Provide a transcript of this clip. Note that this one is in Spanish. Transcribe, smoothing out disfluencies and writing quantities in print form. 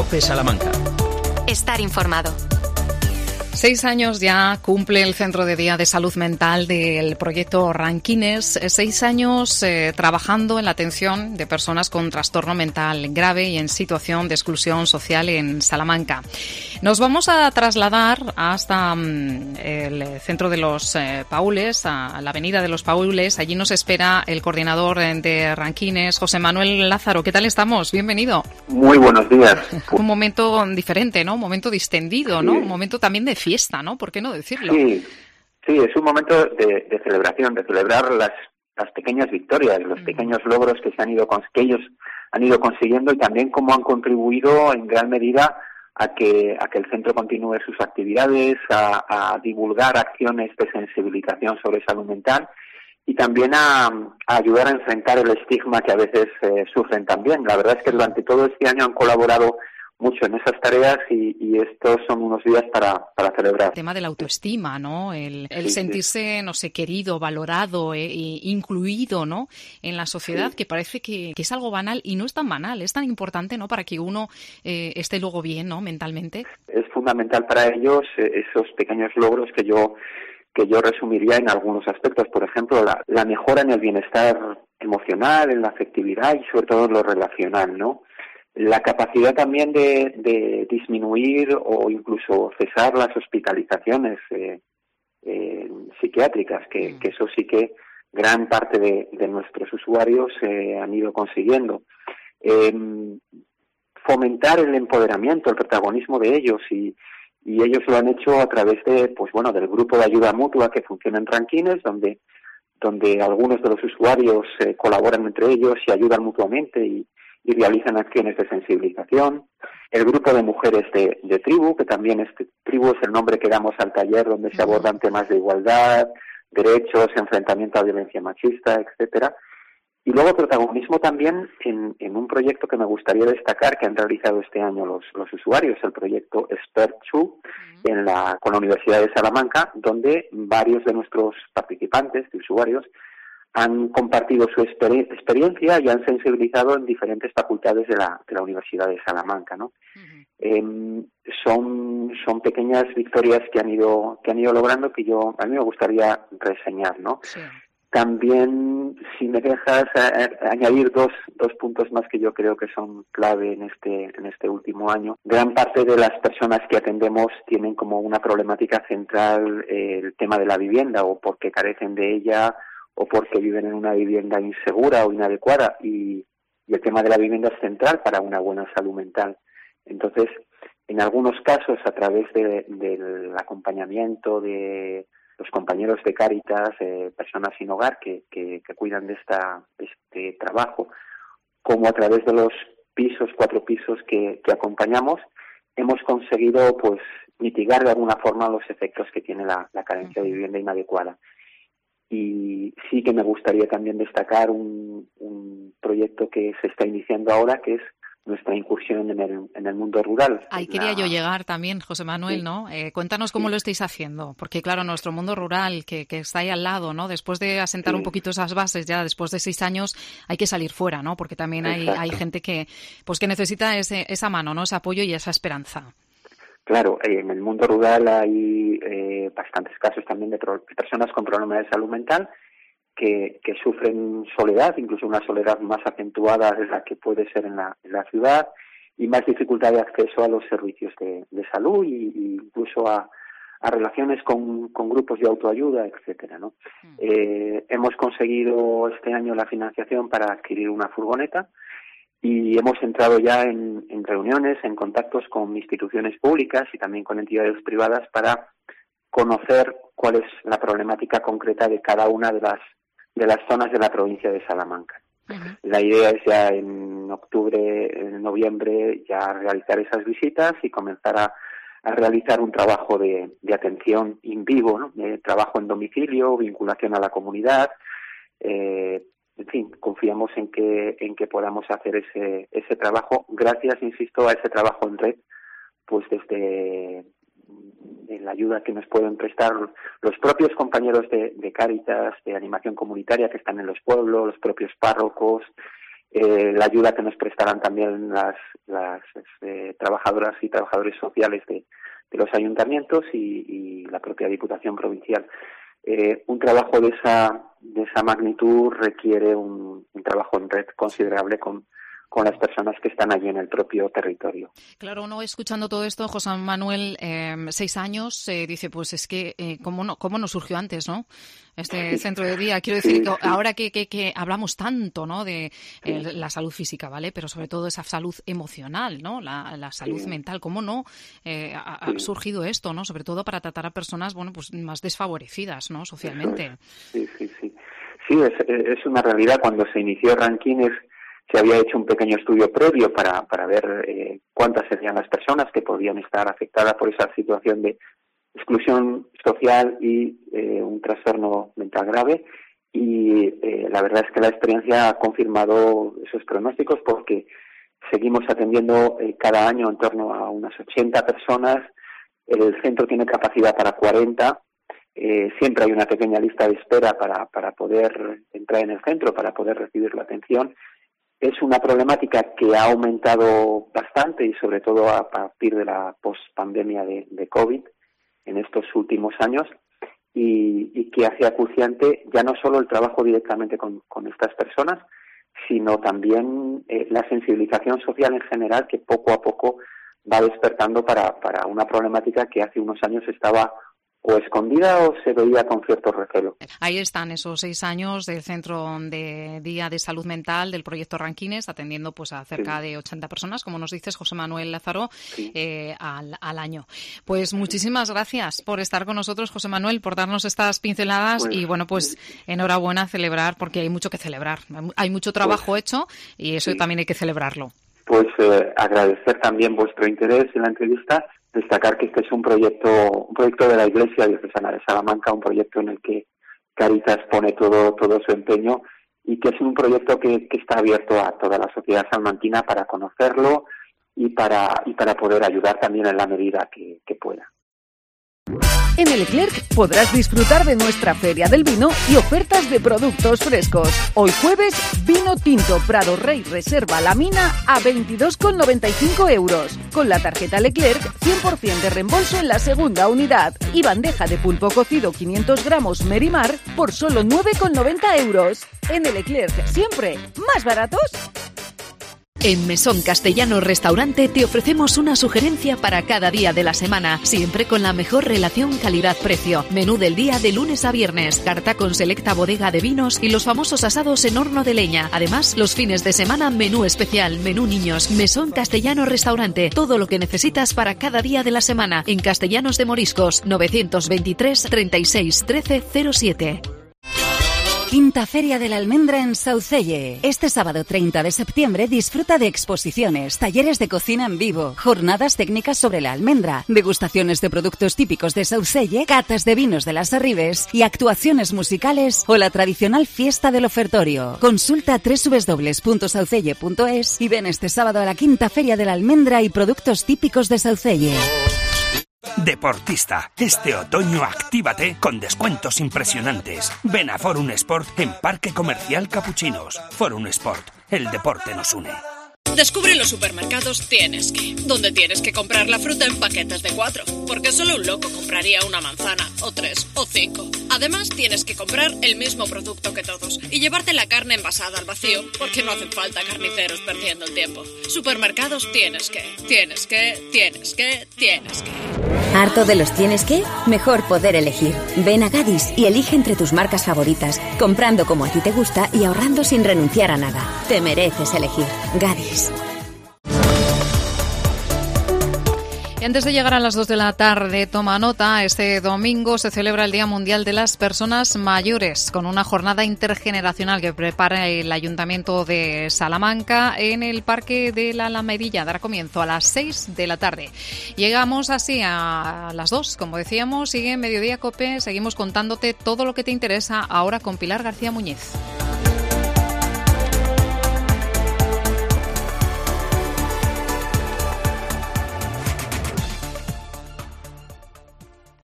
COPE Salamanca. Estar informado. 6 años ya cumple el Centro de Día de Salud Mental del proyecto Ranquines. 6 años trabajando en la atención de personas con trastorno mental grave y en situación de exclusión social en Salamanca. Nos vamos a trasladar hasta el Centro de los Paules, a la Avenida de los Paules. Allí nos espera el coordinador de Ranquines, José Manuel Lázaro. ¿Qué tal estamos? Bienvenido. Muy buenos días. Un momento diferente, ¿no? Un momento distendido, ¿no? Sí. Un momento también de fiesta, ¿no? ¿Por qué no decirlo? Sí, es un momento de celebración, de celebrar las pequeñas victorias, los pequeños logros que ellos han ido consiguiendo y también cómo han contribuido en gran medida a que el centro continúe sus actividades, a divulgar acciones de sensibilización sobre salud mental y también a ayudar a enfrentar el estigma que a veces sufren también. La verdad es que durante todo este año han colaborado mucho en esas tareas y estos son unos días para celebrar. El tema de la autoestima, ¿no? El Sí, sentirse, no sé, querido, valorado, incluido, ¿no? En la sociedad, Sí. que parece que es algo banal y no es tan banal, es tan importante, ¿no? Para que uno esté luego bien, ¿no? Mentalmente. Es fundamental para ellos esos pequeños logros que yo resumiría en algunos aspectos. Por ejemplo, la mejora en el bienestar emocional, en la afectividad y sobre todo en lo relacional, ¿no? La capacidad también de disminuir o incluso cesar las hospitalizaciones psiquiátricas, que eso sí que gran parte de nuestros usuarios han ido consiguiendo. Fomentar el empoderamiento, el protagonismo de ellos y ellos lo han hecho a través del grupo de ayuda mutua que funciona en Ranquines, donde algunos de los usuarios colaboran entre ellos y ayudan mutuamente y realizan acciones de sensibilización. El grupo de mujeres de Tribu, que también Tribu es el nombre que damos al taller donde se abordan temas de igualdad, derechos, enfrentamiento a violencia machista, etcétera. Y luego protagonismo también en un proyecto que me gustaría destacar que han realizado este año los usuarios, el proyecto Expert2 con la Universidad de Salamanca, donde varios de nuestros participantes, de usuarios, han compartido su experiencia y han sensibilizado en diferentes facultades de la Universidad de Salamanca, ¿no? Son pequeñas victorias que han ido logrando que a mí me gustaría reseñar, ¿no? Sí. También, si me dejas añadir dos puntos más que yo creo que son clave en este último año. Gran parte de las personas que atendemos tienen como una problemática central el tema de la vivienda, o porque carecen de ella, o porque viven en una vivienda insegura o inadecuada, y el tema de la vivienda es central para una buena salud mental. Entonces, en algunos casos, a través del acompañamiento de los compañeros de Cáritas, personas sin hogar que cuidan de este trabajo, como a través de los 4 pisos que acompañamos, hemos conseguido mitigar de alguna forma los efectos que tiene la carencia de vivienda inadecuada. Y sí que me gustaría también destacar un proyecto que se está iniciando ahora, que es nuestra incursión en el mundo rural. Ahí quería yo llegar también, José Manuel, Sí. ¿no? Cuéntanos cómo lo estáis haciendo, porque claro, nuestro mundo rural que está ahí al lado, ¿no? Después de asentar un poquito esas bases, ya después de 6 años hay que salir fuera, ¿no? Porque también hay gente que necesita esa mano, ¿no? Ese apoyo y esa esperanza. Claro, en el mundo rural hay bastantes casos también de personas con problemas de salud mental que sufren soledad, incluso una soledad más acentuada de la que puede ser en la ciudad, y más dificultad de acceso a los servicios de salud y incluso a relaciones con grupos de autoayuda, etcétera, ¿no? Hemos conseguido este año la financiación para adquirir una furgoneta y hemos entrado ya en reuniones, en contactos con instituciones públicas y también con entidades privadas para conocer cuál es la problemática concreta de cada una de las zonas de la provincia de Salamanca. Uh-huh. La idea es ya en noviembre, ya realizar esas visitas y comenzar a realizar un trabajo de atención in vivo, ¿no? De trabajo en domicilio, vinculación a la comunidad. En fin, confiamos en que podamos hacer ese trabajo, gracias, insisto, a ese trabajo en red, desde la ayuda que nos pueden prestar los propios compañeros de Cáritas, de animación comunitaria que están en los pueblos, los propios párrocos la ayuda que nos prestarán también las trabajadoras y trabajadores sociales de los ayuntamientos y la propia Diputación Provincial. Un trabajo de esa magnitud requiere un trabajo en red considerable con las personas que están allí en el propio territorio. Claro, uno escuchando todo esto, José Manuel, 6 años, dice, pues es que, ¿cómo no surgió antes, no? Este centro de día, quiero decir, que ahora que hablamos tanto, ¿no? De la salud física, ¿vale? Pero sobre todo esa salud emocional, ¿no? La salud mental, ¿cómo no ha surgido esto, ¿no? Sobre todo para tratar a personas, bueno, pues más desfavorecidas, ¿no? Socialmente. Sí, es una realidad. Cuando se inició Ranquines, se había hecho un pequeño estudio previo para ver cuántas serían las personas que podían estar afectadas por esa situación de exclusión social y un trastorno mental grave, y la verdad es que la experiencia ha confirmado esos pronósticos, porque seguimos atendiendo cada año en torno a unas 80 personas. El centro tiene capacidad para 40. Siempre hay una pequeña lista de espera para poder entrar en el centro, para poder recibir la atención. Es una problemática que ha aumentado bastante, y sobre todo a partir de la pospandemia de COVID en estos últimos años, y que hace acuciante ya no solo el trabajo directamente con estas personas, sino también la sensibilización social en general, que poco a poco va despertando para una problemática que hace unos años estaba o escondida o se veía con cierto recelo. Ahí están esos 6 años del Centro de Día de Salud Mental del proyecto Ranquines, atendiendo pues a cerca de 80 personas, como nos dices, José Manuel Lázaro, al año. Pues muchísimas gracias por estar con nosotros, José Manuel, por darnos estas pinceladas, y bueno, pues enhorabuena, celebrar, porque hay mucho que celebrar. Hay mucho trabajo hecho, y eso también hay que celebrarlo. Pues agradecer también vuestro interés en la entrevista, destacar que este es un proyecto de la Iglesia Diocesana de Salamanca, un proyecto en el que Cáritas pone todo su empeño, y que es un proyecto que está abierto a toda la sociedad salmantina para conocerlo y para poder ayudar también en la medida que pueda. En el Leclerc podrás disfrutar de nuestra Feria del Vino y ofertas de productos frescos. Hoy jueves, vino tinto Prado Rey Reserva La Mina a 22,95 euros. Con la tarjeta Leclerc, 100% de reembolso en la segunda unidad. Y bandeja de pulpo cocido 500 gramos Merimar por solo 9,90 euros. En el Leclerc, siempre más baratos. En Mesón Castellano Restaurante te ofrecemos una sugerencia para cada día de la semana, siempre con la mejor relación calidad-precio. Menú del día de lunes a viernes, carta con selecta bodega de vinos y los famosos asados en horno de leña. Además, los fines de semana, menú especial, menú niños. Mesón Castellano Restaurante, todo lo que necesitas para cada día de la semana. En Castellanos de Moriscos, 923 36 13 07. Quinta Feria de la Almendra en Saucelle. Este sábado 30 de septiembre disfruta de exposiciones, talleres de cocina en vivo, jornadas técnicas sobre la almendra, degustaciones de productos típicos de Saucelle, catas de vinos de las Arribes y actuaciones musicales o la tradicional fiesta del ofertorio. Consulta www.saucelle.es y ven este sábado a la Quinta Feria de la Almendra y productos típicos de Saucelle. Deportista, este otoño actívate con descuentos impresionantes. Ven a Forum Sport en Parque Comercial Capuchinos. Forum Sport, el deporte nos une. Descubre los supermercados Tienes Que, donde tienes que comprar la fruta en paquetes de 4, porque solo un loco compraría una manzana, o 3, o 5. Además, tienes que comprar el mismo producto que todos y llevarte la carne envasada al vacío, porque no hacen falta carniceros perdiendo el tiempo. Supermercados Tienes Que, Tienes Que, Tienes Que, Tienes Que. ¿Harto de los tienes que? Mejor poder elegir. Ven a Gadis y elige entre tus marcas favoritas, comprando como a ti te gusta y ahorrando sin renunciar a nada. Te mereces elegir. Gadis. Y antes de llegar a las 2 de la tarde, toma nota, este domingo se celebra el Día Mundial de las Personas Mayores, con una jornada intergeneracional que prepara el Ayuntamiento de Salamanca en el Parque de la Alamedilla. Dará comienzo a las 6 de la tarde. Llegamos así a las 2, como decíamos, sigue Mediodía COPE, seguimos contándote todo lo que te interesa ahora con Pilar García Muñiz.